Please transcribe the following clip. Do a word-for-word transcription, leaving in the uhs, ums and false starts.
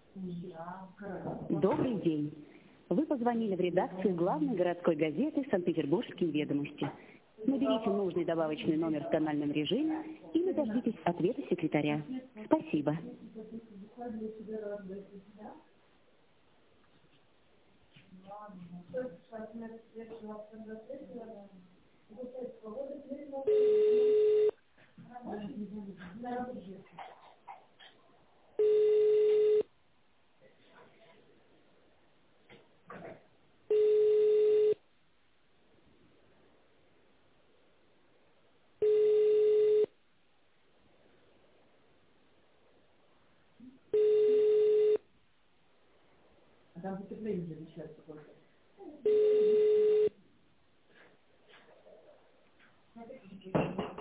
Добрый день. Вы позвонили в редакцию главной городской газеты «Санкт-Петербургские ведомости». Наберите нужный добавочный номер в тональном режиме или дождитесь ответа секретаря. Спасибо. Там потепление начинается.